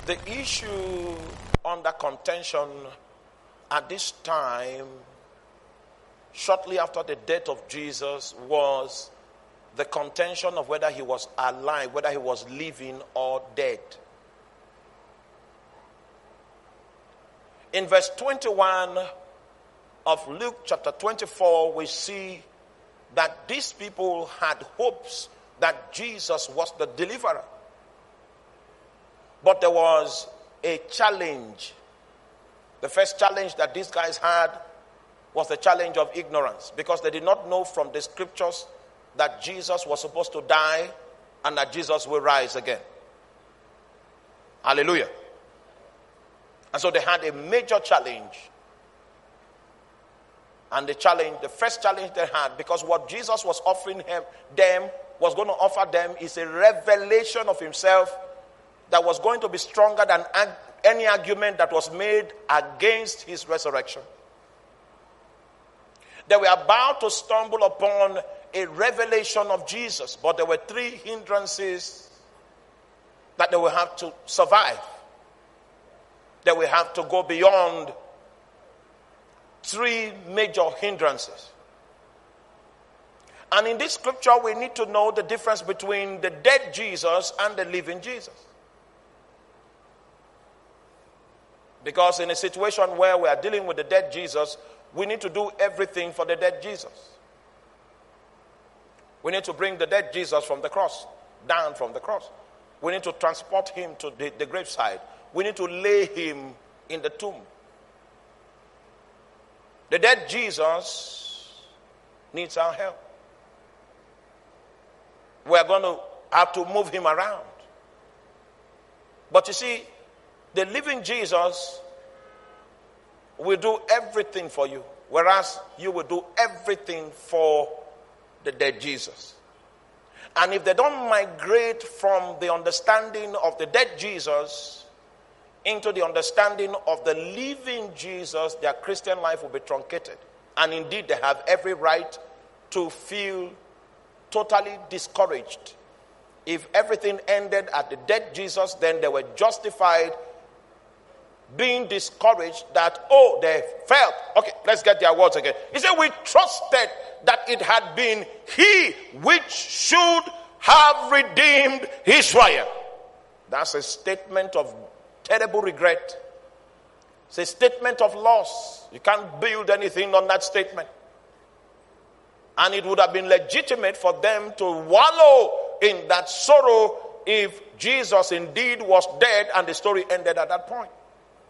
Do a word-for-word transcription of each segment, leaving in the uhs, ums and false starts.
The issue under contention at this time, shortly after the death of Jesus, was the contention of whether he was alive, whether he was living or dead. In verse twenty-one of Luke chapter twenty-four, we see that these people had hopes that Jesus was the deliverer. But there was a challenge. The first challenge that these guys had was the challenge of ignorance, because they did not know from the scriptures that Jesus was supposed to die and that Jesus will rise again. Hallelujah. And so they had a major challenge. And the challenge, the first challenge they had, because what Jesus was offering him, them, was going to offer them is a revelation of himself that was going to be stronger than ag- any argument that was made against his resurrection. They were about to stumble upon a revelation of Jesus, but there were three hindrances that they will have to survive. They will have to go beyond three major hindrances. And in this scripture, we need to know the difference between the dead Jesus and the living Jesus. Because in a situation where we are dealing with the dead Jesus, we need to do everything for the dead Jesus. We need to bring the dead Jesus from the cross, down from the cross. We need to transport him to the, the graveside. We need to lay him in the tomb. The dead Jesus needs our help. We are going to have to move him around. But you see, the living Jesus will do everything for you, whereas you will do everything for the dead Jesus. And if they don't migrate from the understanding of the dead Jesus into the understanding of the living Jesus, their Christian life will be truncated. And indeed, they have every right to feel totally discouraged. If everything ended at the dead Jesus, then they were justified being discouraged that, oh, they felt. Okay, let's get their words again. He said, we trusted that it had been he which should have redeemed Israel. That's a statement of terrible regret. It's a statement of loss. You can't build anything on that statement. And it would have been legitimate for them to wallow in that sorrow if Jesus indeed was dead and the story ended at that point.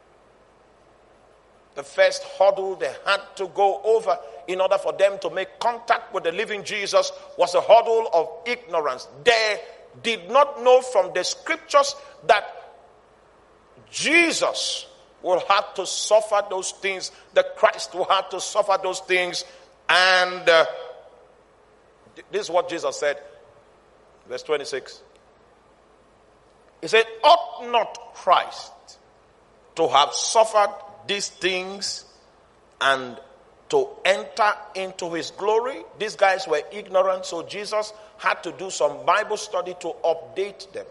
The first hurdle they had to go over in order for them to make contact with the living Jesus was a hurdle of ignorance. They did not know from the scriptures that Jesus will have to suffer those things. The Christ will have to suffer those things. And uh, this is what Jesus said. Verse twenty-six. He said, ought not Christ to have suffered these things and to enter into his glory? These guys were ignorant, so Jesus had to do some Bible study to update them.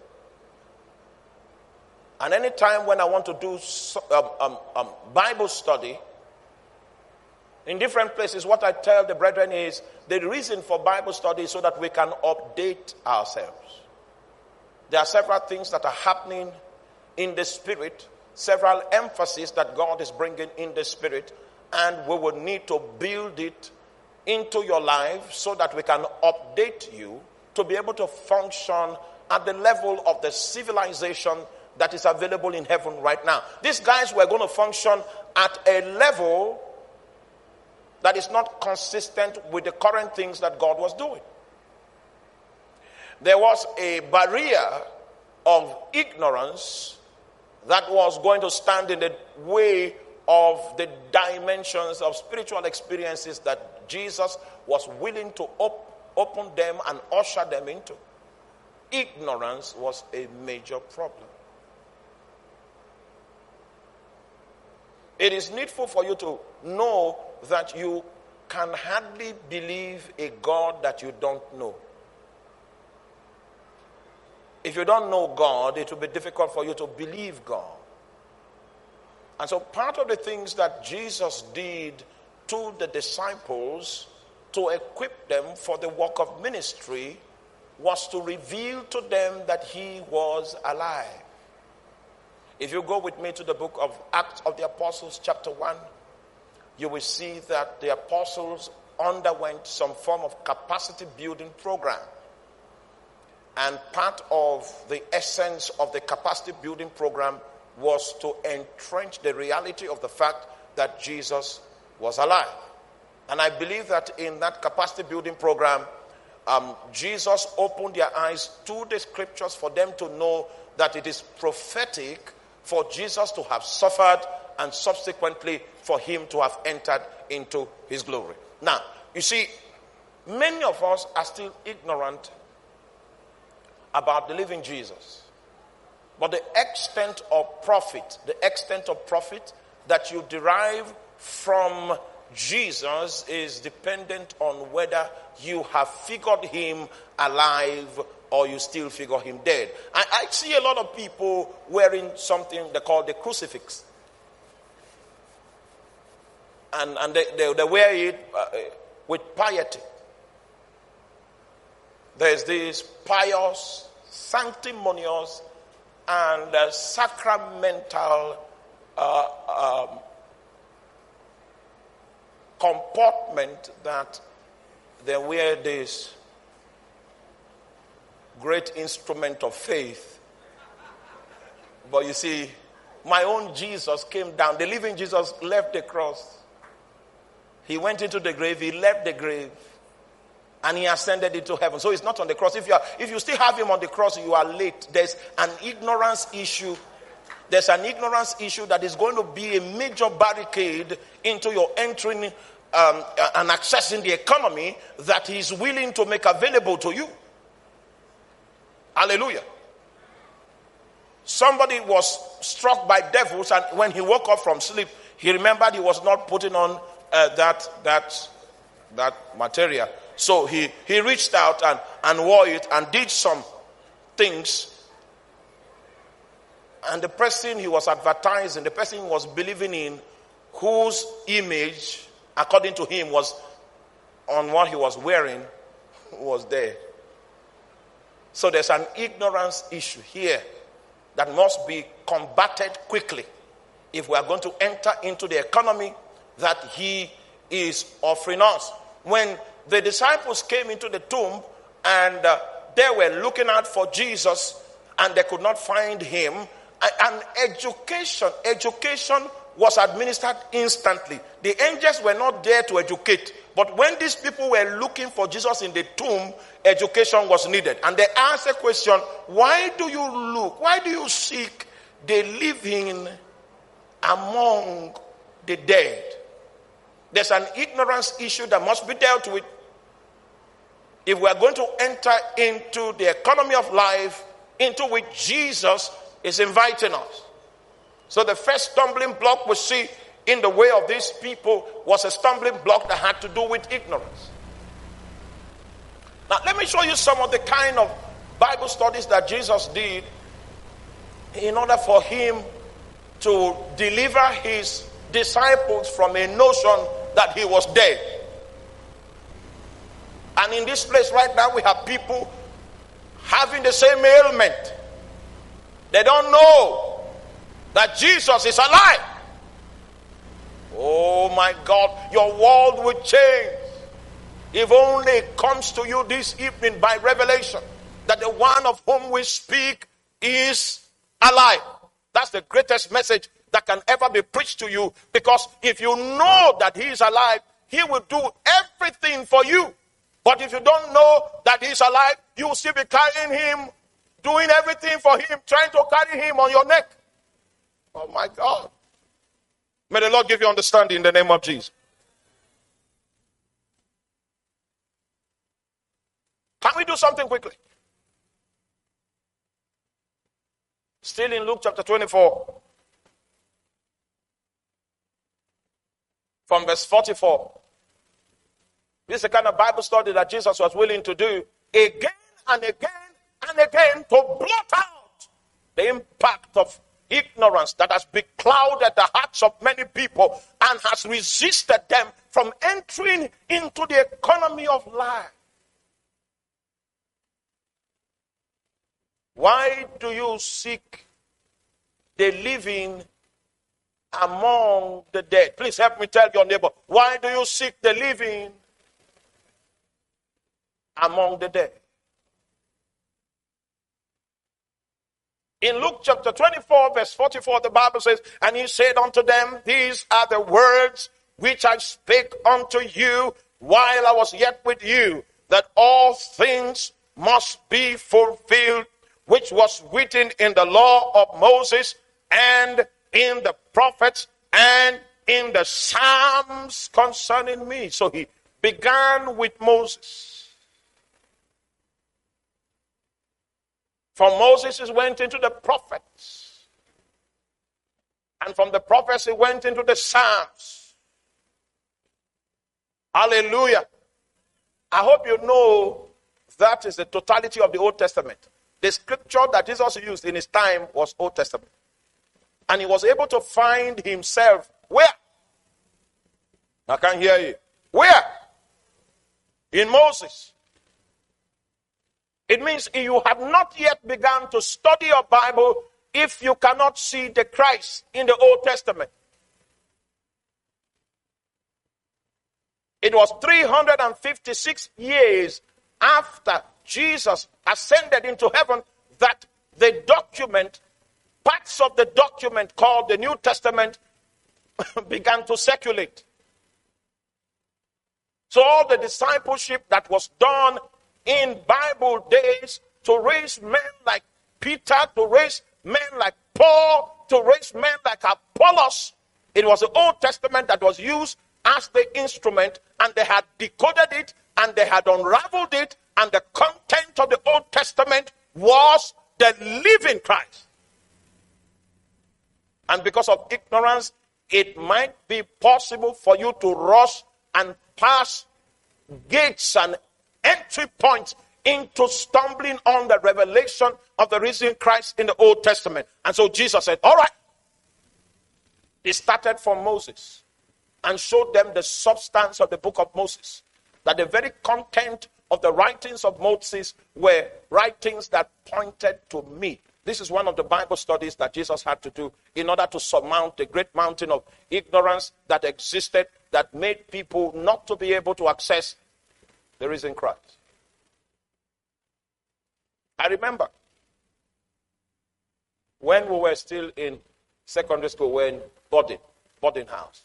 And anytime when I want to do um, um, um, Bible study in different places, what I tell the brethren is the reason for Bible study is so that we can update ourselves. There are several things that are happening in the spirit, several emphases that God is bringing in the spirit, and we will need to build it into your life so that we can update you to be able to function at the level of the civilization that is available in heaven right now. These guys were going to function at a level that is not consistent with the current things that God was doing. There was a barrier of ignorance that was going to stand in the way of the dimensions of spiritual experiences that Jesus was willing to op- open them and usher them into. Ignorance was a major problem. It is needful for you to know that you can hardly believe a God that you don't know. If you don't know God, it will be difficult for you to believe God. And so part of the things that Jesus did to the disciples to equip them for the work of ministry was to reveal to them that he was alive. If you go with me to the book of Acts of the Apostles chapter one, you will see that the apostles underwent some form of capacity building program. And part of the essence of the capacity building program was to entrench the reality of the fact that Jesus was alive. And I believe that in that capacity building program, um, Jesus opened their eyes to the scriptures for them to know that it is prophetic for Jesus to have suffered and subsequently for him to have entered into his glory. Now, you see, many of us are still ignorant about the living Jesus. But the extent of profit, the extent of profit that you derive from Jesus is dependent on whether you have figured him alive or you still figure him dead. I, I see a lot of people wearing something they call the crucifix. And, and they, they, they wear it uh, with piety. There's this pious, sanctimonious, and uh, sacramental uh, um, comportment that they wear this great instrument of faith. But you see, my own Jesus came down. The living Jesus left the cross. He went into the grave. He left the grave. And he ascended into heaven. So he's not on the cross. If you are, if you still have him on the cross, you are late. There's an ignorance issue. There's an ignorance issue that is going to be a major barricade into your entering um, and accessing the economy that he's willing to make available to you. Hallelujah. Somebody was struck by devils, and when he woke up from sleep, he remembered he was not putting on uh, that that that material. So he, he reached out and, and wore it and did some things. And the person he was advertising, the person he was believing in, whose image, according to him, was on what he was wearing, was there. So there's an ignorance issue here that must be combated quickly if we are going to enter into the economy that he is offering us. When the disciples came into the tomb and uh, they were looking out for Jesus and they could not find him, and education, education was administered instantly. The angels were not there to educate. But when these people were looking for Jesus in the tomb, education was needed. And they asked a question, why do you look, why do you seek the living among the dead? There's an ignorance issue that must be dealt with. If we are going to enter into the economy of life into which Jesus is inviting us. So the first stumbling block we see in the way of these people was a stumbling block that had to do with ignorance. Now let me show you some of the kind of Bible studies that Jesus did in order for him to deliver his disciples from a notion that he was dead. And in this place right now we have people having the same ailment. They don't know that Jesus is alive. Oh my God, your world will change if only it comes to you this evening by revelation that the one of whom we speak is alive. That's the greatest message that can ever be preached to you, because if you know that he is alive, he will do everything for you. But if you don't know that he is alive, you will still be carrying him, doing everything for him, trying to carry him on your neck. Oh my God. May the Lord give you understanding in the name of Jesus. Can we do something quickly? Still in Luke chapter twenty-four. From verse forty-four. This is the kind of Bible study that Jesus was willing to do again and again and again to blot out the impact of ignorance that has beclouded the hearts of many people and has resisted them from entering into the economy of life. Why do you seek the living among the dead? Please help me tell your neighbor, why do you seek the living among the dead? In Luke chapter twenty-four, verse forty-four, the Bible says, and he said unto them, these are the words which I spake unto you while I was yet with you, that all things must be fulfilled, which was written in the law of Moses and in the prophets and in the Psalms concerning me. So he began with Moses. From Moses he went into the prophets. And from the prophets he went into the Psalms. Hallelujah. I hope you know that is the totality of the Old Testament. The scripture that Jesus used in his time was Old Testament. And he was able to find himself where? I can't hear you. Where? In Moses. It means you have not yet begun to study your Bible if you cannot see the Christ in the Old Testament. It was three hundred fifty-six years after Jesus ascended into heaven that the document, parts of the document called the New Testament, began to circulate. So all the discipleship that was done in Bible days to raise men like Peter, to raise men like Paul, to raise men like Apollos, it was the Old Testament that was used as the instrument, and they had decoded it and they had unraveled it, and the content of the Old Testament was the living Christ. And because of ignorance, it might be possible for you to rush and pass gates and entry points into stumbling on the revelation of the risen Christ in the Old Testament. And so Jesus said, all right. He started from Moses and showed them the substance of the book of Moses. That the very content of the writings of Moses were writings that pointed to me. This is one of the Bible studies that Jesus had to do in order to surmount the great mountain of ignorance that existed, that made people not to be able to access the risen Christ. I remember when we were still in secondary school, we were in boarding, boarding house.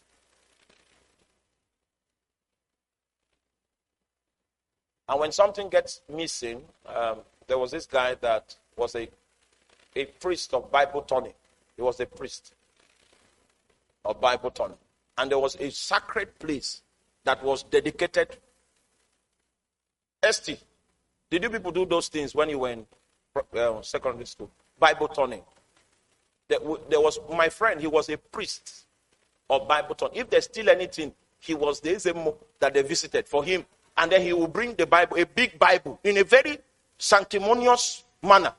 And when something gets missing, um, there was this guy that was a, a priest of Bible turning. He was a priest of Bible turning. And there was a sacred place that was dedicated. S T, did you people do those things when you were in uh, secondary school? Bible turning. There, there was my friend, he was a priest of Bible turning. If there's still anything, he was the Ezemo that they visited for him. And then he will bring the Bible, a big Bible, in a very sanctimonious manner.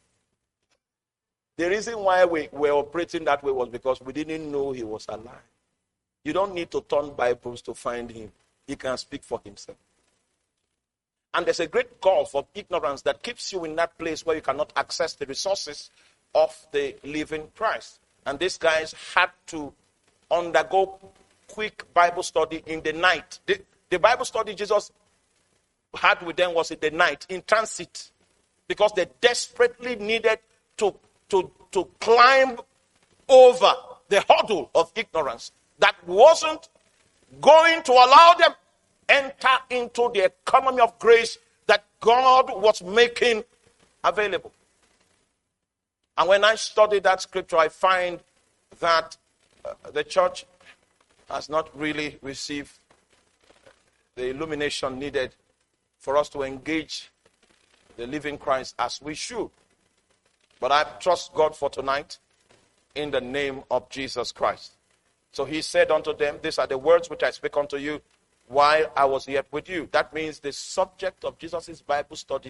The reason why we were operating that way was because we didn't know he was alive. You don't need to turn Bibles to find him. He can speak for himself. And there's a great gulf of ignorance that keeps you in that place where you cannot access the resources of the living Christ. And these guys had to undergo quick Bible study in the night. The, the Bible study Jesus had with them was in the night, in transit, because they desperately needed to, to, to climb over the hurdle of ignorance that wasn't going to allow them enter into the economy of grace that God was making available. And when I study that scripture, I find that uh, the church has not really received the illumination needed for us to engage the living Christ as we should. But I trust God for tonight in the name of Jesus Christ. So he said unto them, these are the words which I speak unto you while I was yet with you. That means the subject of Jesus' Bible study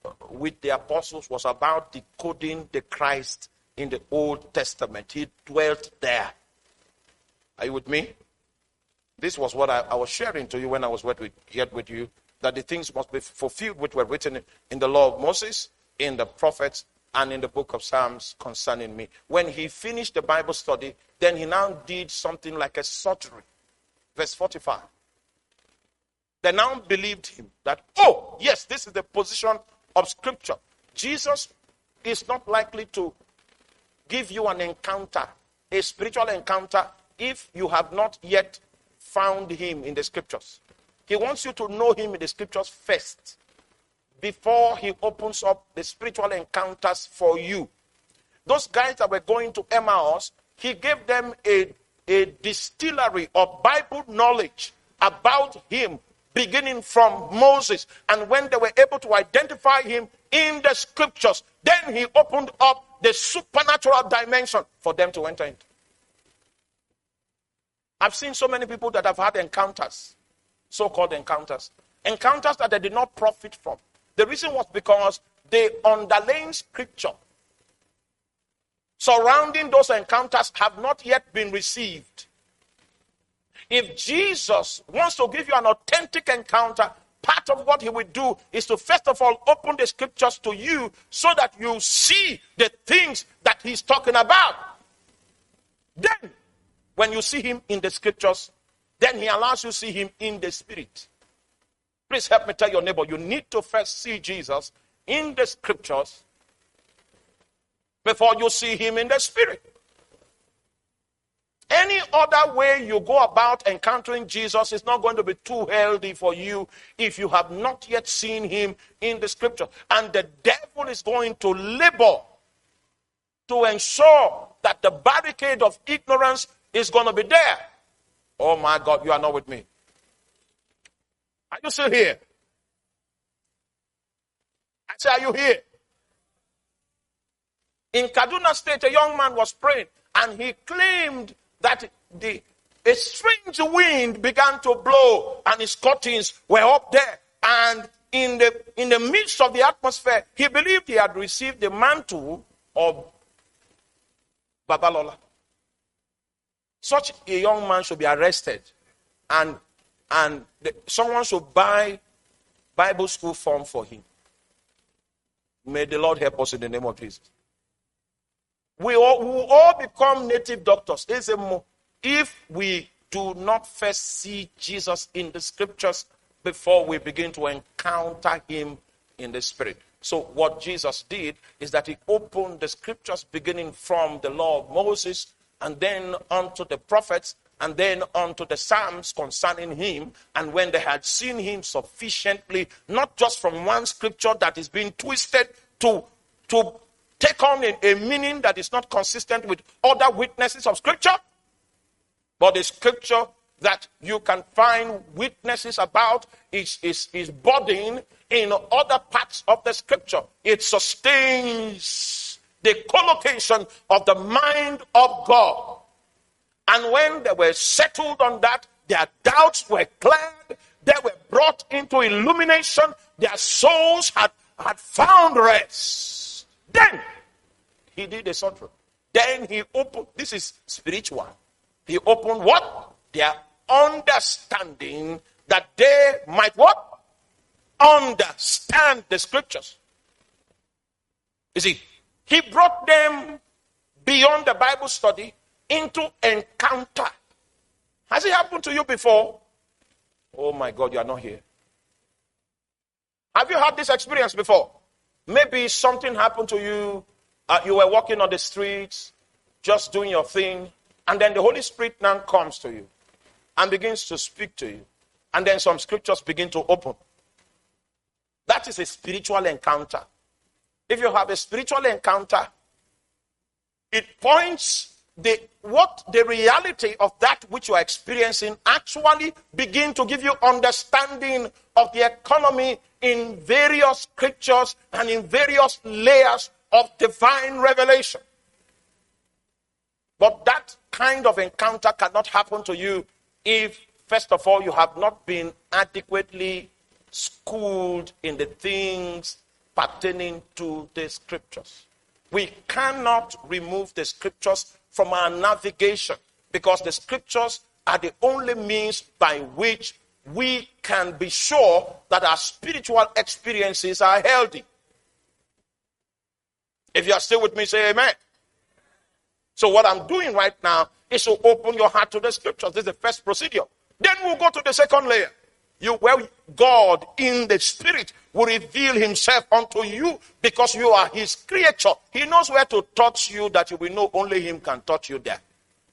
with the apostles was about decoding the Christ in the Old Testament. He dwelt there. Are you with me? This was what I, I was sharing to you when I was with, yet with you, that the things must be fulfilled which were written in, in the law of Moses, in the prophets, and in the book of Psalms concerning me. When he finished the Bible study, then he now did something like a surgery. Verse forty-five. They now believed him that, oh, yes, this is the position of Scripture. Jesus is not likely to give you an encounter, a spiritual encounter, if you have not yet found him in the Scriptures. He wants you to know him in the Scriptures first, before he opens up the spiritual encounters for you. Those guys that were going to Emmaus, he gave them a, a distillery of Bible knowledge about him, beginning from Moses. And when they were able to identify him in the Scriptures, then he opened up the supernatural dimension for them to enter into. I've seen so many people that have had encounters, so-called encounters, encounters that they did not profit from. The reason was because the underlying Scripture surrounding those encounters have not yet been received. If Jesus wants to give you an authentic encounter, part of what he will do is to first of all open the Scriptures to you so that you see the things that he's talking about. Then, when you see him in the Scriptures, then he allows you to see him in the Spirit. Please help me tell your neighbor, you need to first see Jesus in the Scriptures before you see him in the Spirit. Any other way you go about encountering Jesus is not going to be too healthy for you if you have not yet seen him in the Scripture. And the devil is going to labor to ensure that the barricade of ignorance is going to be there. Oh my God, you are not with me. Are you still here? I say, are you here? In Kaduna State, a young man was praying, and he claimed that the a strange wind began to blow, and his curtains were up there. And in the in the midst of the atmosphere, he believed he had received the mantle of Babalola. Such a young man should be arrested, and and the, someone should buy Bible school form for him. May the Lord help us in the name of Jesus. We all, we will all become native doctors if we do not first see Jesus in the Scriptures before we begin to encounter him in the Spirit. So what Jesus did is that he opened the Scriptures beginning from the law of Moses and then onto the prophets and then onto the Psalms concerning him. And when they had seen him sufficiently, not just from one Scripture that is being twisted to, to take on a, a meaning that is not consistent with other witnesses of Scripture, but the Scripture that you can find witnesses about is, is, is budding in other parts of the Scripture. It sustains the collocation of the mind of God. And when they were settled on that, their doubts were cleared, they were brought into illumination, their souls had, had found rest. Then he did a surgery. Then he opened, this is spiritual. He opened what? Their understanding, that they might what? Understand the Scriptures. You see, he brought them beyond the Bible study into encounter. Has it happened to you before? Oh my God, you are not here. Have you had this experience before? Maybe something happened to you. Uh, you were walking on the streets, just doing your thing, and then the Holy Spirit now comes to you and begins to speak to you. And then some scriptures begin to open. That is a spiritual encounter. If you have a spiritual encounter, it points the what the reality of that which you are experiencing actually begin to give you understanding of the economy in various scriptures and in various layers of divine revelation. But that kind of encounter cannot happen to you if, first of all, you have not been adequately schooled in the things pertaining to the scriptures. We cannot remove the scriptures from our navigation because the scriptures are the only means by which we can be sure that our spiritual experiences are healthy. If you are still with me, say amen. So what I'm doing right now is to open your heart to the scriptures. This is the first procedure. Then we'll go to the second layer. You, where God in the spirit will reveal himself unto you because you are his creature. He knows where to touch you that you will know only him can touch you there.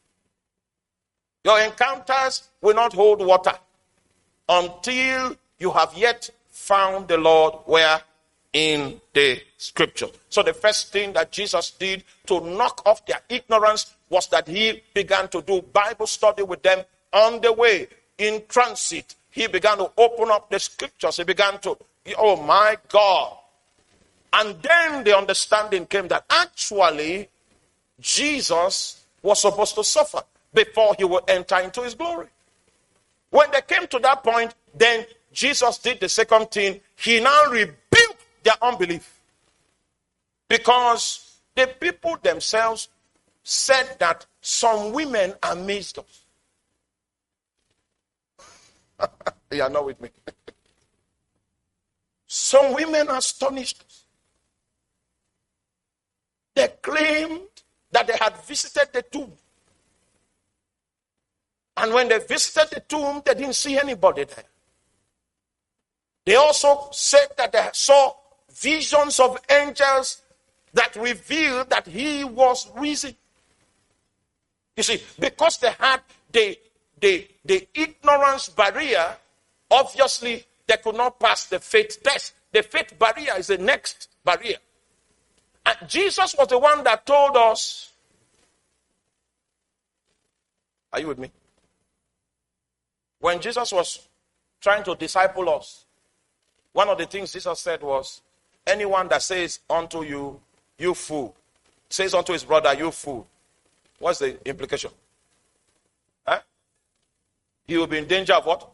Your encounters will not hold water until you have yet found the Lord where? In the scripture. So the first thing that Jesus did to knock off their ignorance was that he began to do Bible study with them on the way, in transit. He began to open up the scriptures. He began to, oh my God. And then the understanding came that actually Jesus was supposed to suffer before he would enter into his glory. When they came to that point, then Jesus did the second thing. He now rebuked their unbelief. Because the people themselves said that some women amazed us. You are not with me. Some women astonished us. They claimed that they had visited the tomb. And when they visited the tomb, they didn't see anybody there. They also said that they saw visions of angels that revealed that he was risen. You see, because they had the, the, the ignorance barrier, obviously they could not pass the faith test. The faith barrier is the next barrier. And Jesus was the one that told us, are you with me? When Jesus was trying to disciple us, one of the things Jesus said was, anyone that says unto you, you fool, says unto his brother, you fool. What's the implication? Huh? He will be in danger of what?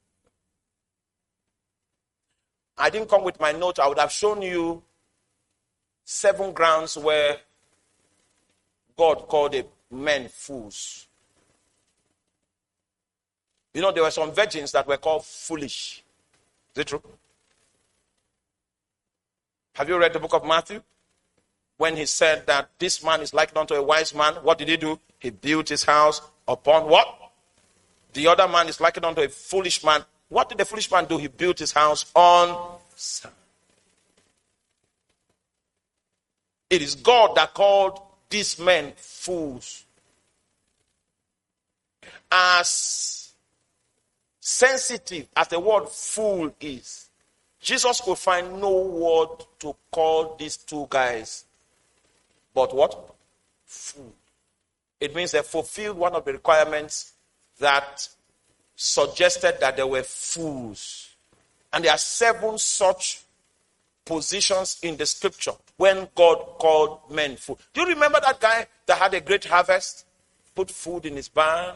I didn't come with my notes. I would have shown you seven grounds where God called the men fools. You know, there were some virgins that were called foolish. Is it true? Have you read the book of Matthew? When he said that this man is likened unto a wise man, what did he do? He built his house upon what? The other man is likened unto a foolish man. What did the foolish man do? He built his house on sand. It is God that called these men fools. As sensitive as the word fool is, Jesus could find no word to call these two guys but what? Fool. It means they fulfilled one of the requirements that suggested that they were fools. And there are seven such positions in the scripture when God called men fool. Do you remember that guy that had a great harvest? Put food in his barn.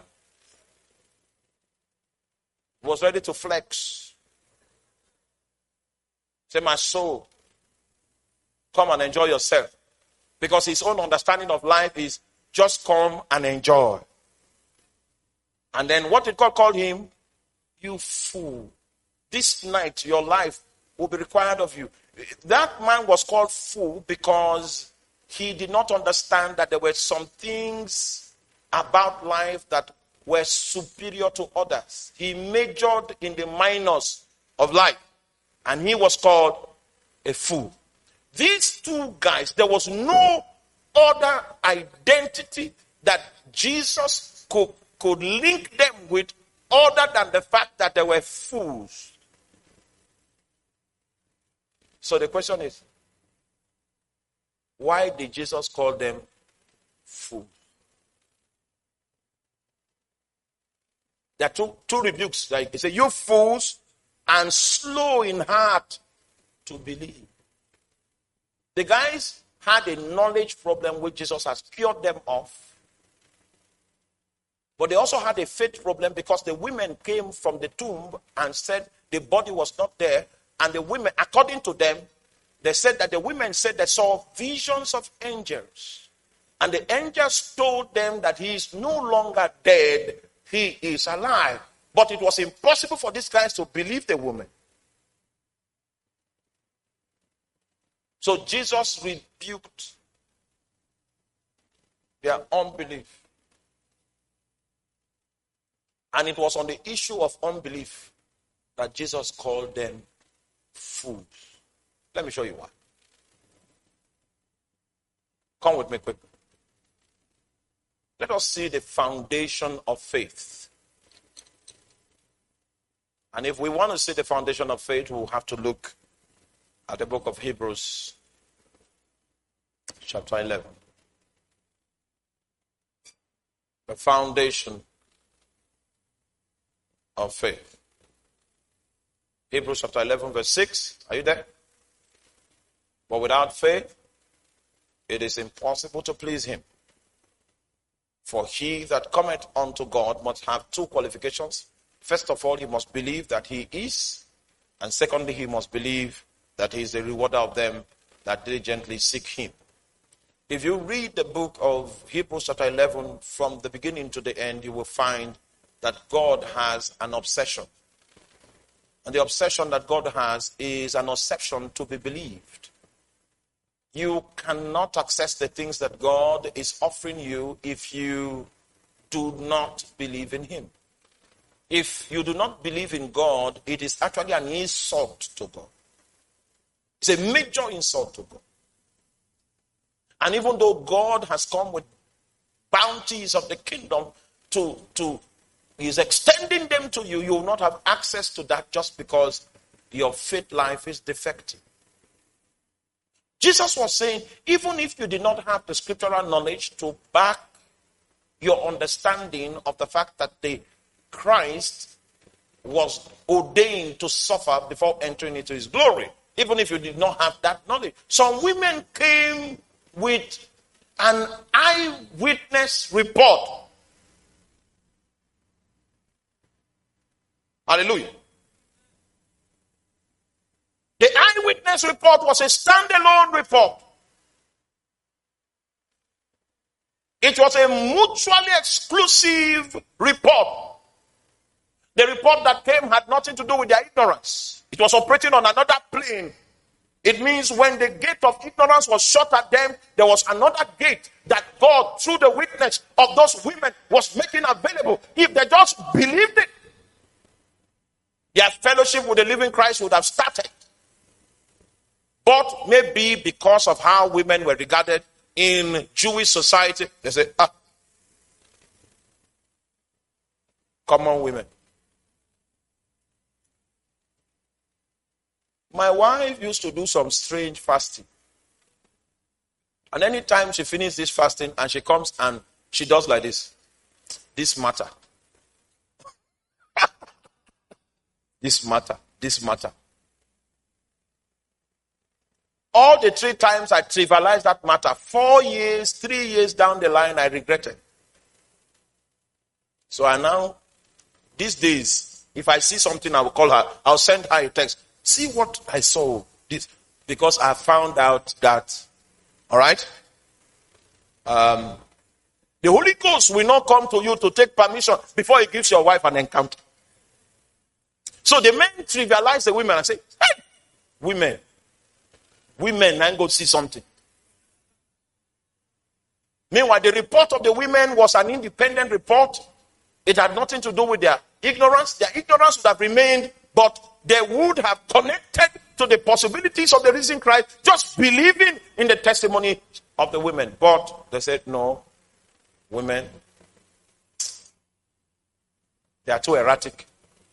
Was ready to flex. Say, my soul, come and enjoy yourself. Because his own understanding of life is just come and enjoy. And then what did God call him? You fool. This night your life will be required of you. That man was called fool because he did not understand that there were some things about life that were superior to others. He majored in the minors of life. And he was called a fool. These two guys, there was no other identity that Jesus could, could link them with other than the fact that they were fools. So the question is, why did Jesus call them fools? There are two, two rebukes. Like he said, you fools, and slow in heart to believe. The guys had a knowledge problem which Jesus has cured them of. But they also had a faith problem because the women came from the tomb and said the body was not there. And the women, according to them, They said that the women said they saw visions of angels. And the angels told them that he is no longer dead, he is alive. But it was impossible for these guys to believe the woman. So Jesus rebuked their unbelief. And it was on the issue of unbelief that Jesus called them fools. Let me show you why. Come with me quickly. Let us see the foundation of faith. And if we want to see the foundation of faith, we'll have to look at the book of Hebrews, chapter eleven. The foundation of faith. Hebrews chapter eleven, verse six. Are you there? But without faith, it is impossible to please him. For he that cometh unto God must have two qualifications. First of all, he must believe that he is. And secondly, he must believe that he is the rewarder of them that diligently seek him. If you read the book of Hebrews chapter eleven from the beginning to the end, you will find that God has an obsession. And the obsession that God has is an obsession to be believed. You cannot access the things that God is offering you if you do not believe in him. If you do not believe in God, it is actually an insult to God. It's a major insult to God. And even though God has come with bounties of the kingdom to, to He's extending them to you, you will not have access to that just because your faith life is defective. Jesus was saying, even if you did not have the scriptural knowledge to back your understanding of the fact that the Christ was ordained to suffer before entering into his glory, even if you did not have that knowledge. Some women came with an eyewitness report. Hallelujah. The eyewitness report was a standalone report. It was a mutually exclusive report. The report that came had nothing to do with their ignorance. It was operating on another plane. It means when the gate of ignorance was shut at them, there was another gate that God, through the witness of those women, was making available. If they just believed it, their fellowship with the living Christ would have started. But maybe because of how women were regarded in Jewish society, they say, ah, common women. My wife used to do some strange fasting. And anytime she finishes this fasting and she comes and she does like this, this matter. This matter, this matter. All the three times I trivialized that matter, four years, three years down the line, I regretted. So I now, these days, if I see something, I will call her. I'll send her a text. See what I saw. This, because I found out that, all right, um, the Holy Ghost will not come to you to take permission before he gives your wife an encounter. So the men trivialize the women and say, hey, women, women, now go see something. Meanwhile, the report of the women was an independent report. It had nothing to do with their ignorance. Their ignorance would have remained, but they would have connected to the possibilities of the risen Christ, just believing in the testimony of the women. But they said, no, women, they are too erratic.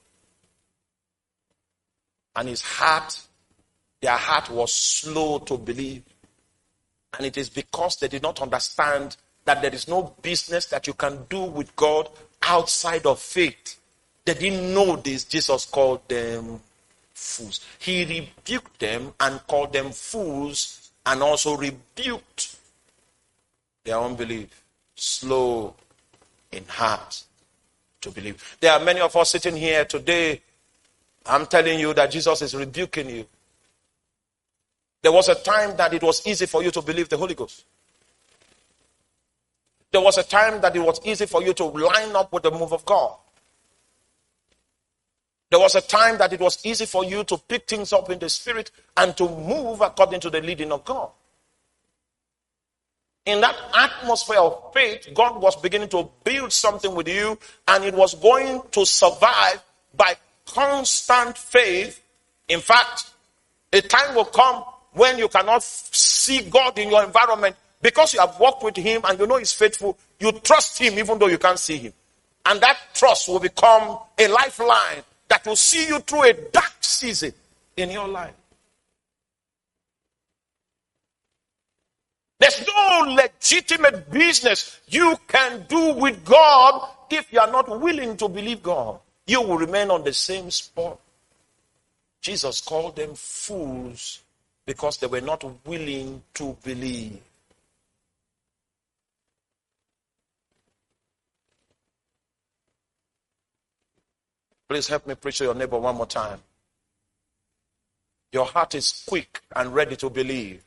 And his heart, their heart was slow to believe. And it is because they did not understand that there is no business that you can do with God outside of faith. They didn't know this. Jesus called them fools. He rebuked them and called them fools and also rebuked their unbelief. Slow in heart to believe. There are many of us sitting here today. I'm telling you that Jesus is rebuking you. There was a time that it was easy for you to believe the Holy Ghost. There was a time that it was easy for you to line up with the move of God. There was a time that it was easy for you to pick things up in the spirit and to move according to the leading of God. In that atmosphere of faith, God was beginning to build something with you, and it was going to survive by constant faith. In fact, a time will come when you cannot see God in your environment because you have walked with him and you know he's faithful. You trust him even though you can't see him. And that trust will become a lifeline that will see you through a dark season in your life. There's no legitimate business you can do with God if you are not willing to believe God. You will remain on the same spot. Jesus called them fools because they were not willing to believe. Please help me preach to your neighbor one more time. Your heart is quick and ready to believe.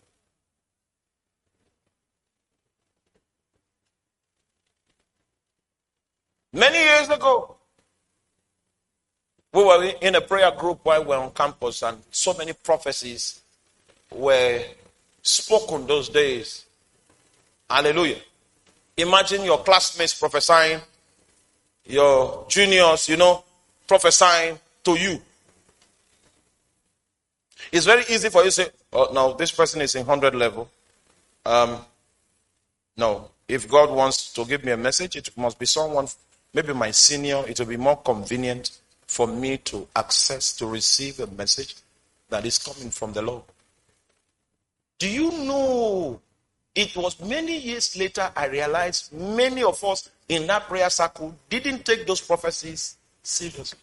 Many years ago, we were in a prayer group while we were on campus, and so many prophecies were spoken those days. Hallelujah. Imagine your classmates prophesying, your juniors, you know, prophesying to you. It's very easy for you to say, oh, no, this person is in one hundred level. Um, no, if God wants to give me a message, it must be someone, maybe my senior. It will be more convenient for me to access, to receive a message that is coming from the Lord. Do you know, it was many years later I realized many of us in that prayer circle didn't take those prophecies seriously.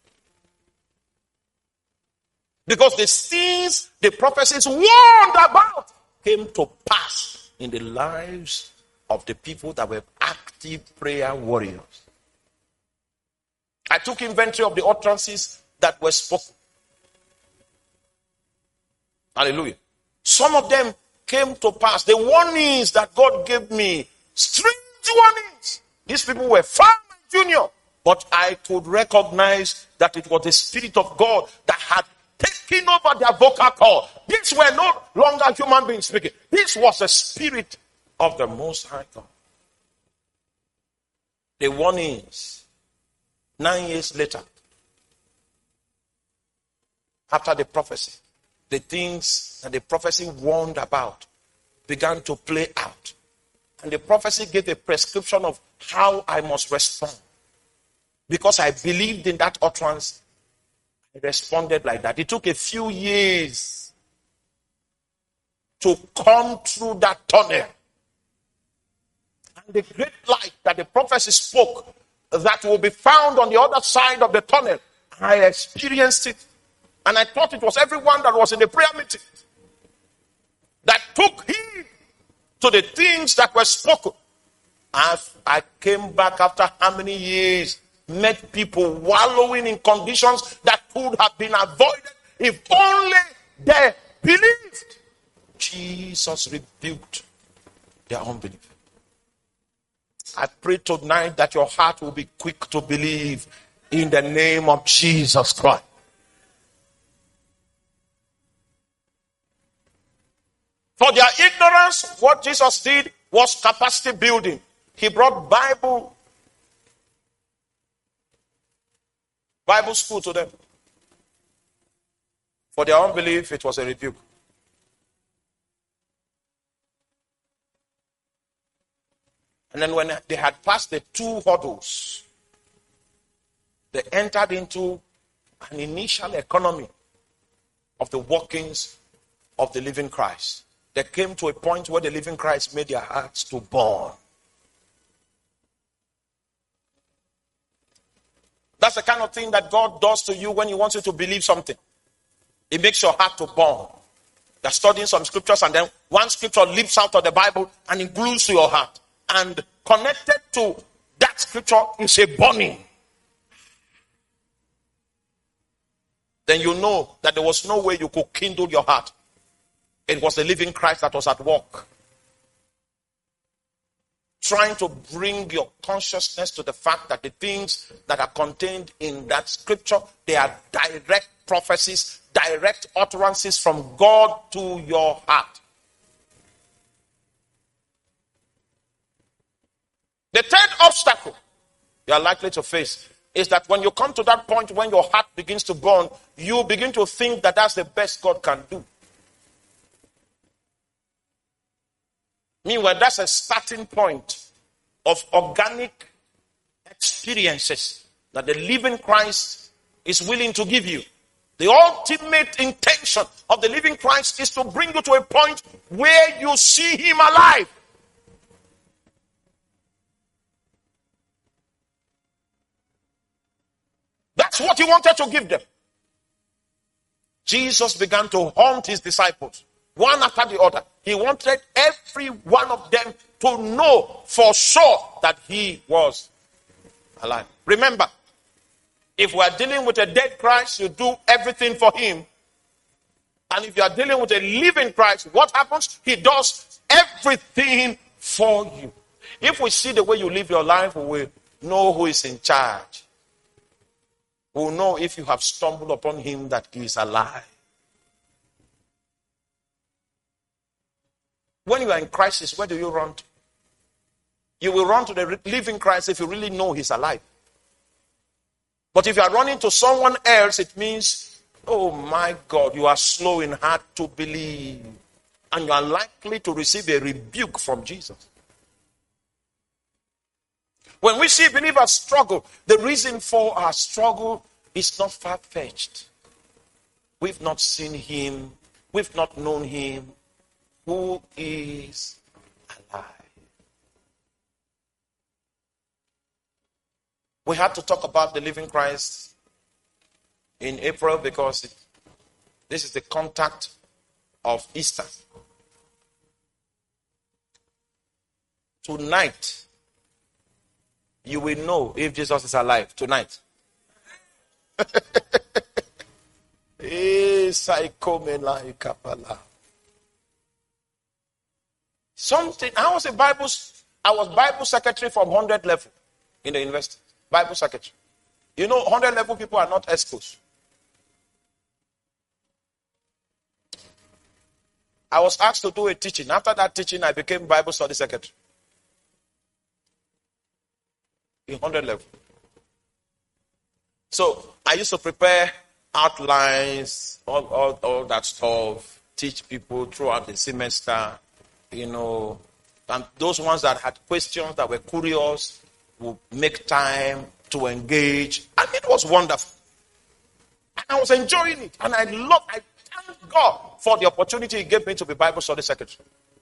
Because the things the prophecies warned about came to pass in the lives of the people that were active prayer warriors. I took inventory of the utterances that were spoken. Hallelujah. Some of them came to pass. The warnings that God gave me, strange warnings. These people were far my junior, but I could recognize that it was the Spirit of God that had taken over their vocal cord. These were no longer human beings speaking. This was the Spirit of the Most High God. The warnings, nine years later, after the prophecy, the things that the prophecy warned about began to play out. And the prophecy gave a prescription of how I must respond. Because I believed in that utterance, I responded like that. It took a few years to come through that tunnel. And the great light that the prophecy spoke that will be found on the other side of the tunnel, I experienced it. And I thought it was everyone that was in the prayer meeting that took heed to the things that were spoken. As I came back after how many years, met people wallowing in conditions that could have been avoided if only they believed. Jesus rebuked their unbelief. I pray tonight that your heart will be quick to believe in the name of Jesus Christ. For their ignorance, what Jesus did was capacity building. He brought Bible, Bible school to them. For their unbelief, it was a rebuke. And then when they had passed the two hurdles, they entered into an initial economy of the workings of the living Christ. They came to a point where the living Christ made their hearts to burn. That's the kind of thing that God does to you when he wants you to believe something. It makes your heart to burn. You're studying some scriptures and then one scripture leaps out of the Bible and it glues to your heart. And connected to that scripture is a burning. Then you know that there was no way you could kindle your heart It was the living Christ that was at work, trying to bring your consciousness to the fact that the things that are contained in that scripture, they are direct prophecies, direct utterances from God to your heart. The third obstacle you are likely to face is that when you come to that point when your heart begins to burn, you begin to think that that's the best God can do. Meanwhile, that's a starting point of organic experiences that the living Christ is willing to give you. The ultimate intention of the living Christ is to bring you to a point where you see him alive. That's what he wanted to give them. Jesus began to haunt his disciples, one after the other. He wanted every one of them to know for sure that he was alive. Remember, if we are dealing with a dead Christ, you do everything for him. And if you are dealing with a living Christ, what happens? He does everything for you. If we see the way you live your life, we will know who is in charge. We will know if you have stumbled upon him that he is alive. When you are in crisis, where do you run to? You will run to the living Christ if you really know he's alive. But if you are running to someone else, it means, oh my God, you are slow in heart to believe. And you are likely to receive a rebuke from Jesus. When we see believers struggle, the reason for our struggle is not far-fetched. We've not seen him. We've not known him. Who is alive? We had to talk about the living Christ in April because it, this is the contact of Easter. Tonight, you will know if Jesus is alive. Tonight. Something. I was a Bible. I was Bible secretary from one hundred level in the university. Bible secretary. You know, one hundred level people are not exposed. I was asked to do a teaching. After that teaching, I became Bible study secretary. In one hundred level. So I used to prepare outlines, all, all, all that stuff, teach people throughout the semester, you know. And those ones that had questions, that were curious, would make time to engage. And it was wonderful. And I was enjoying it. And I love, I thank God for the opportunity he gave me to be Bible study secretary.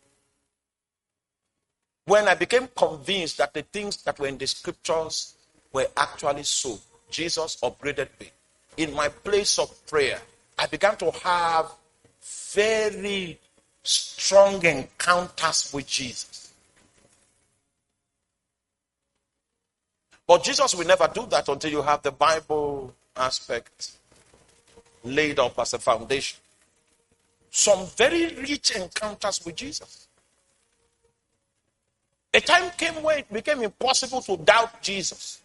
When I became convinced that the things that were in the scriptures were actually so, Jesus upgraded me. In my place of prayer, I began to have very strong encounters with Jesus. But Jesus will never do that until you have the Bible aspect laid up as a foundation. Some very rich encounters with Jesus. A time came where it became impossible to doubt Jesus.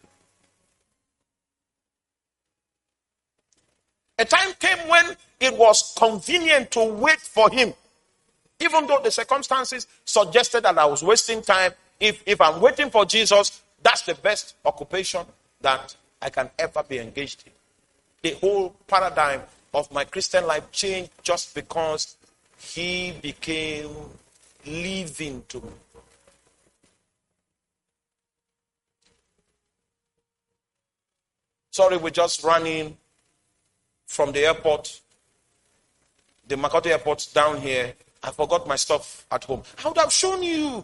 A time came when it was convenient to wait for him. Even though the circumstances suggested that I was wasting time, if, if I'm waiting for Jesus, that's the best occupation that I can ever be engaged in. The whole paradigm of my Christian life changed just because he became living to me. Sorry, we just ran in from the airport, the Makati airport down here. I forgot my stuff at home. I would have shown you.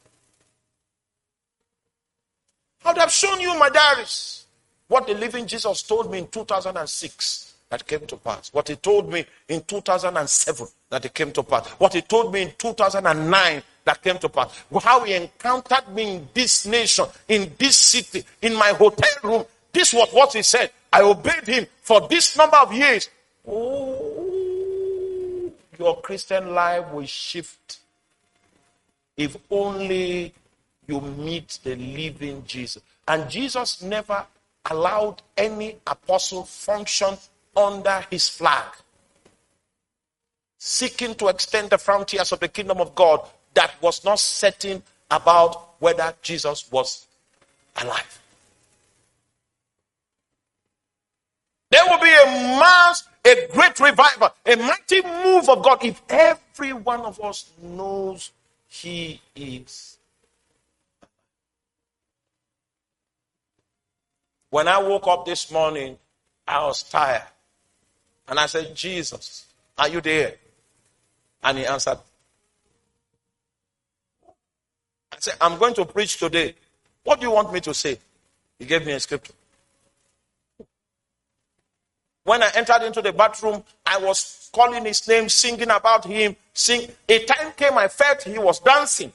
I would have shown you my diaries. What the living Jesus told me in two thousand six that came to pass. What he told me in two thousand seven that it came to pass. What he told me in two thousand nine that came to pass. How he encountered me in this nation, in this city, in my hotel room. This was what he said. I obeyed him for this number of years. Oh, your Christian life will shift if only you meet the living Jesus. And Jesus never allowed any apostle function under his flag, seeking to extend the frontiers of the kingdom of God that was not certain about whether Jesus was alive. There will be a mass, a great revival, a mighty move of God if every one of us knows he is. When I woke up this morning, I was tired. And I said, Jesus, are you there? And he answered. I said, I'm going to preach today. What do you want me to say? He gave me a scripture. When I entered into the bathroom, I was calling his name, singing about him. Sing. A time came, I felt he was dancing.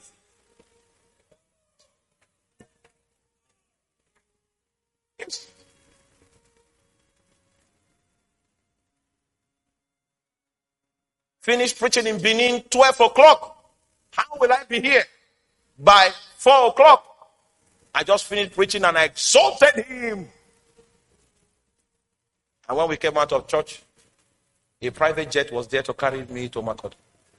Yes. Finished preaching in Benin, twelve o'clock. How will I be here? By four o'clock. I just finished preaching and I exalted him. And when we came out of church, a private jet was there to carry me to Makoto.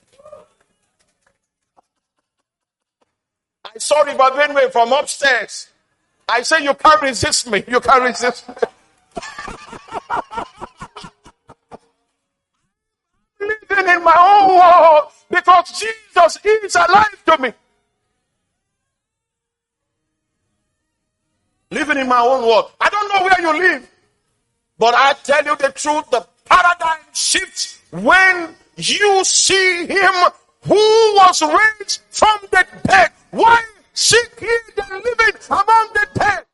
I saw River Benway from upstairs. I said, you can't resist me. You can't resist me. Living in my own world because Jesus is alive to me. Living in my own world. I don't know where you live. But I tell you the truth, the paradigm shifts when you see him who was raised from the dead. Why seek ye the living among the dead?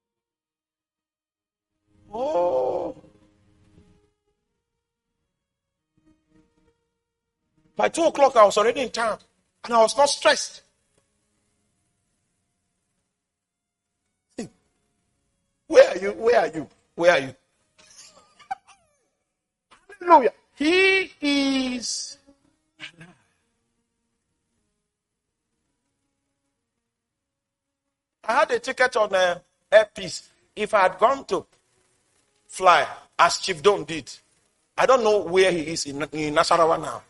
Oh. By two o'clock, I was already in town. And I was not stressed. Where are you? Where are you? Where are you? Hallelujah. He is alive. I had a ticket on uh, Airpeace. If I had gone to fly, as Chief Don did, I don't know where he is in, in Nasarawa now.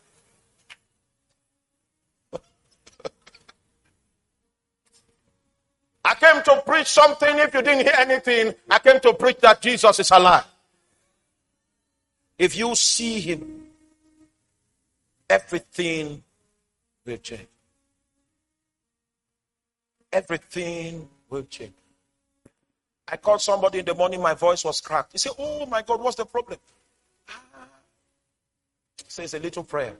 I came to preach something. If you didn't hear anything, I came to preach that Jesus is alive. If you see him, everything will change. Everything will change. I called somebody in the morning, my voice was cracked. He said, oh my God, what's the problem? Ah. Says a little prayer.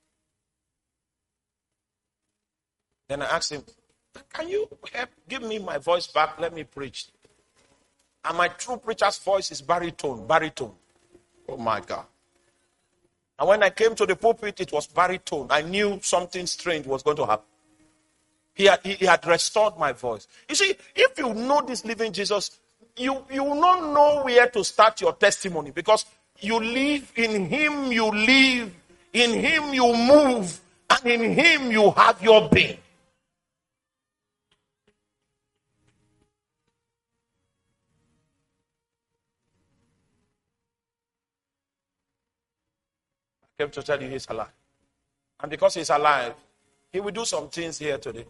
Then I asked him, can you help give me my voice back? Let me preach. And my true preacher's voice is baritone, baritone. Oh my God. And when I came to the pulpit, it was baritone. I knew something strange was going to happen. He had, he had restored my voice. You see, if you know this living Jesus, you, you will not know where to start your testimony because you live in him, you live, in him you move, and in him you have your being. I came to tell you he's alive. And because he's alive, he will do some things here today.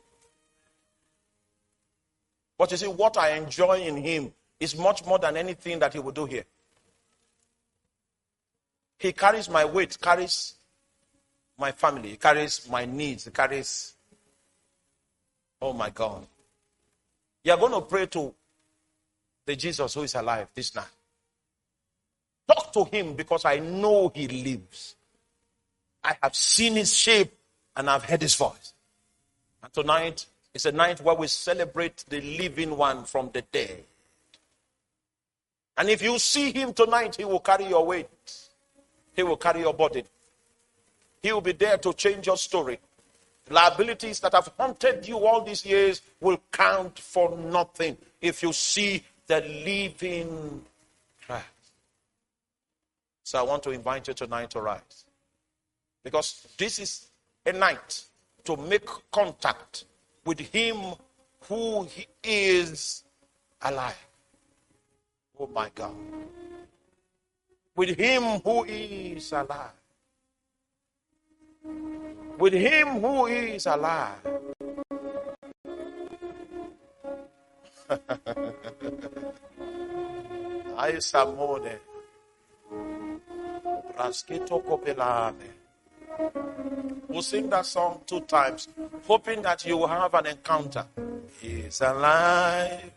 But you see, what I enjoy in him is much more than anything that he will do here. He carries my weight, carries my family, he carries my needs, he carries, oh my God. You are going to pray to the Jesus who is alive this night. Talk to him because I know he lives. I have seen his shape and I've heard his voice. And tonight is a night where we celebrate the living one from the dead. And if you see him tonight, he will carry your weight. He will carry your body. He will be there to change your story. Liabilities that have haunted you all these years will count for nothing if you see the living Christ. So I want to invite you tonight to rise. Because this is a night to make contact with him who he is alive. Oh my God. With him who is alive. With him who is alive. Ay samone. Rasketo kopelame. We'll sing that song two times, hoping that you will have an encounter. He's alive.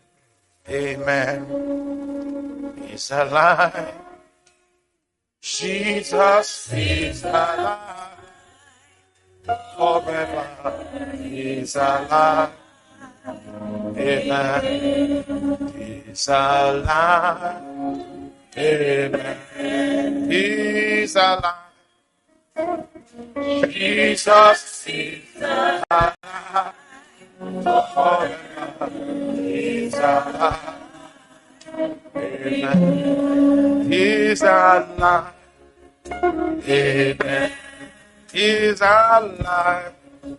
Amen. He's alive. Jesus is alive. Forever. He's alive. Amen. He's alive. Amen. He's alive. Jesus is alive. Forever. He's alive. Amen. He's alive. Amen. He's alive.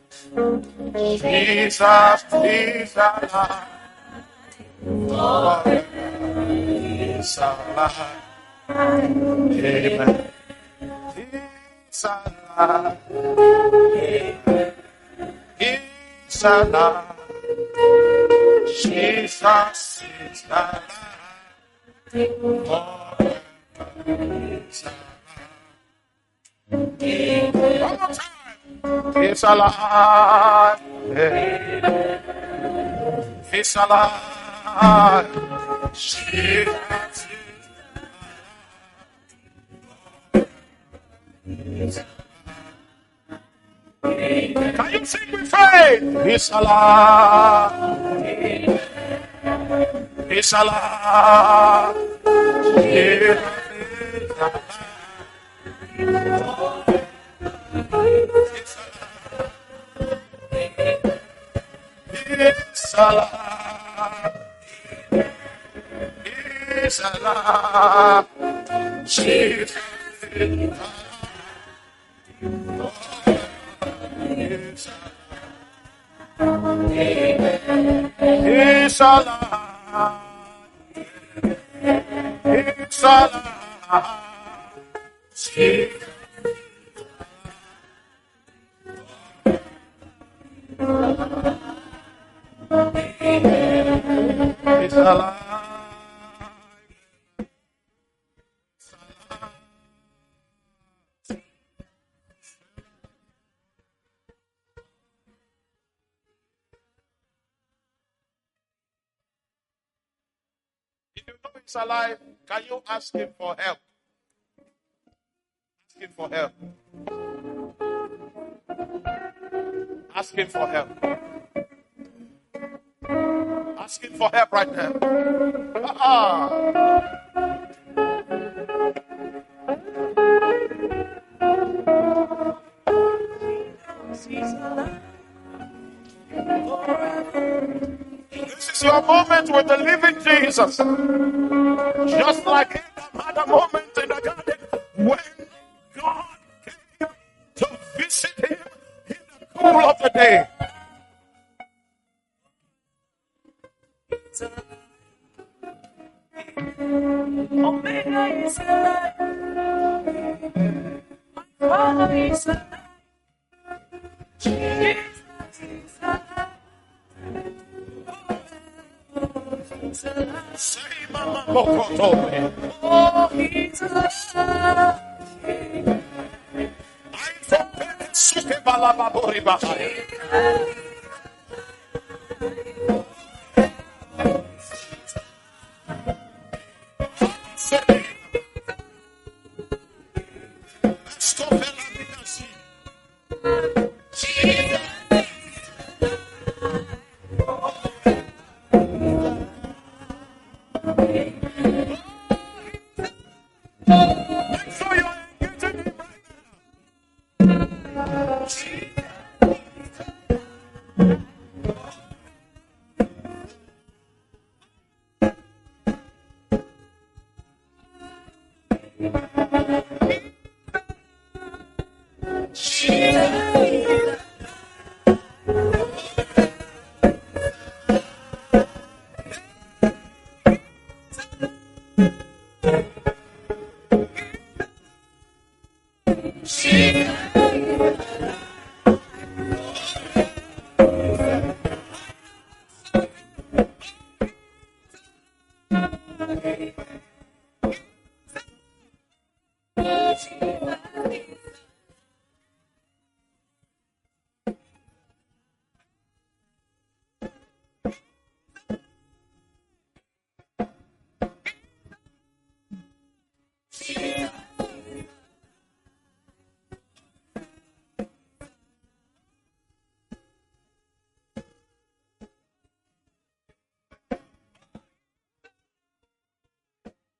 Jesus is alive. Forever. He's alive. Amen. He's alive. Amen. He's alive. Jesus is alive. Forever. He's alive. One more time. He's alive. He's alive. Jesus is alive. Can you sing with faith? He's alive. He's alive. He's alive. He's alive. He's alive. Jesus is alive. He's alive. He's alive. Jesus. He's alive. If you know he's alive, can you ask him for help? Ask him for help. Ask him for help. Ask him for help right now. Ah. This is your moment with the living Jesus. Just like Adam had a moment in the garden when God came to visit him in the cool of the day. Omega is alive. My Father is alive. Jesus is alive. He's alive. Say, Mama, Mokoto. Oh, he's alive. I forget Suke Balababori Bahaya.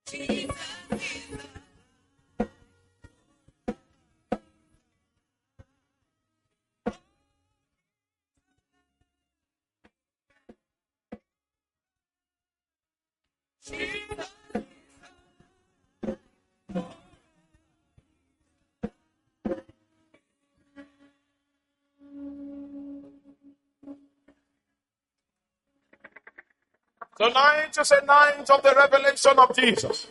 Tonight is a night of the revelation of Jesus.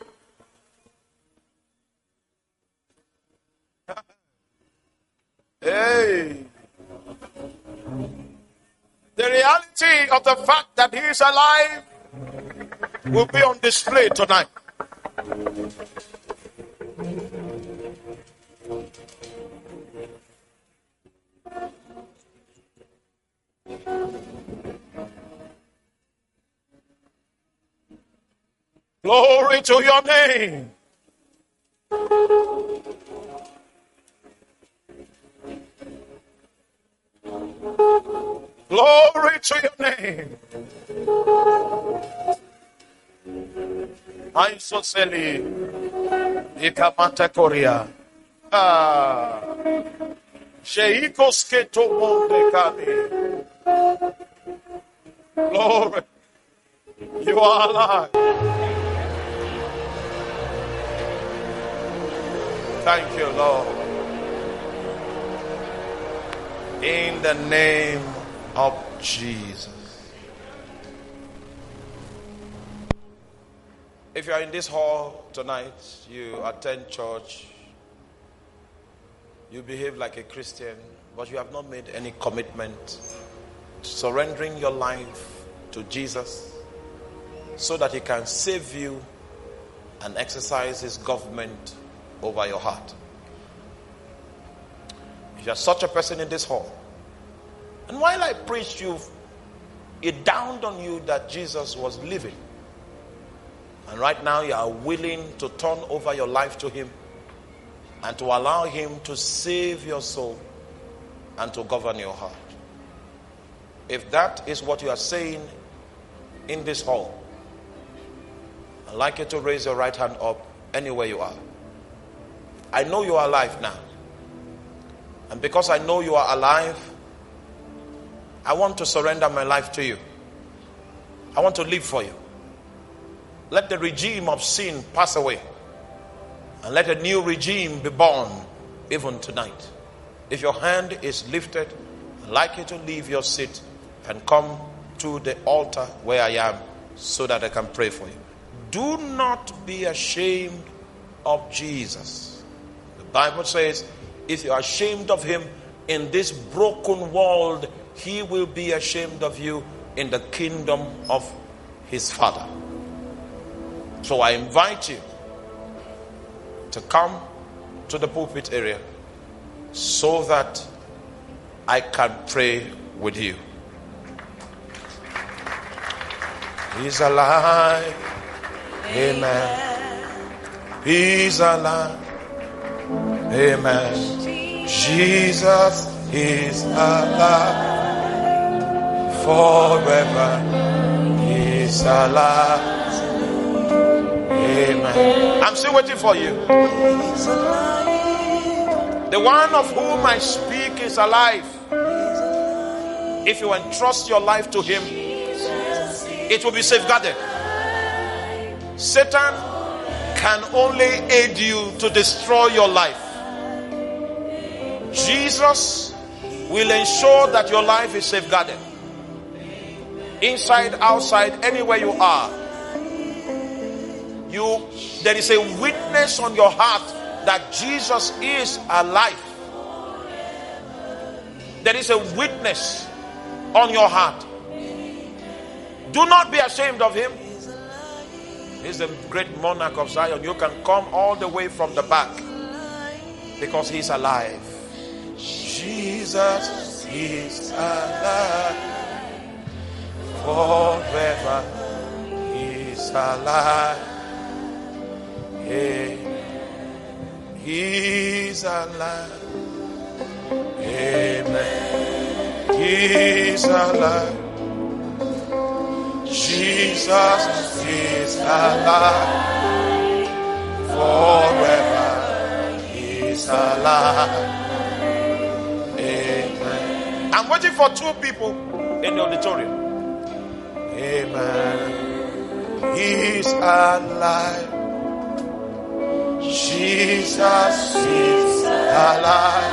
Hey. The reality of the fact that he is alive will be on display tonight. Glory to your name. Glory to your name. Aisoseli ikamata korea. Ah. Sheikos keto monde kani. Glory. You are alive. Thank you, Lord. In the name of Jesus. If you are in this hall tonight, you attend church, you behave like a Christian, but you have not made any commitment to surrendering your life to Jesus so that he can save you and exercise his government over your heart. If you are such a person in this hall, and while I preached you, it dawned on you that Jesus was living, and right now you are willing to turn over your life to him and to allow him to save your soul and to govern your heart. If that is what you are saying in this hall, I'd like you to raise your right hand up anywhere you are. I know you are alive now. And because I know you are alive, I want to surrender my life to you. I want to live for you. Let the regime of sin pass away. And let a new regime be born even tonight. If your hand is lifted, I'd like you to leave your seat and come to the altar where I am so that I can pray for you. Do not be ashamed of Jesus. The Bible says, if you are ashamed of him in this broken world, he will be ashamed of you in the kingdom of his Father. So I invite you to come to the pulpit area so that I can pray with you. He's alive. Amen. He's alive. Amen. Jesus is alive. Forever He's alive. Amen. I'm still waiting for you. The one of whom I speak is alive. If you entrust your life to him, it will be safeguarded. Satan can only aid you to destroy your life. Jesus will ensure that your life is safeguarded. Inside, outside, anywhere you are. You, there is a witness on your heart that Jesus is alive. There is a witness on your heart. Do not be ashamed of him. He's the great monarch of Zion. You can come all the way from the back because he's alive. Jesus is alive. Forever he's alive. He's alive. Amen. He's alive. Jesus is alive. forever is alive. Amen. I'm waiting for two people in the auditorium. Amen. He's alive. Jesus is alive.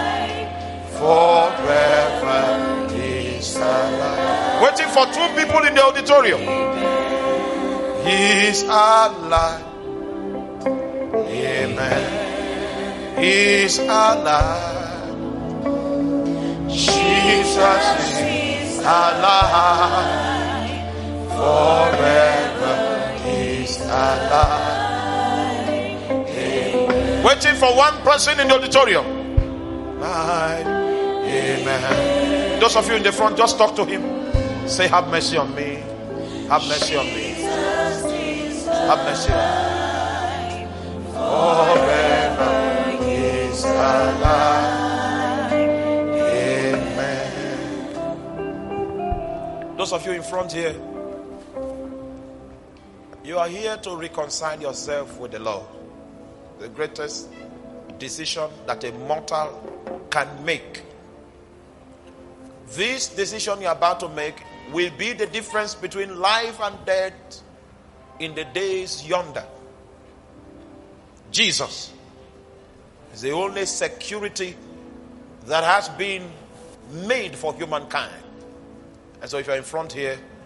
Forever is alive. Waiting for two people in the auditorium. He's alive. Amen. He's alive. Jesus is alive. Forever is alive. Amen. Waiting for one person in the auditorium. Amen. Those of you in the front, just talk to him. Say, have mercy on me. Have mercy on me. Have mercy on me. Forever is alive. Amen. Those of you in front here, you are here to reconcile yourself with the Lord. The greatest decision that a mortal can make. This decision you're about to make will be the difference between life and death in the days yonder. Jesus is the only security that has been made for humankind. And so if you're in front here,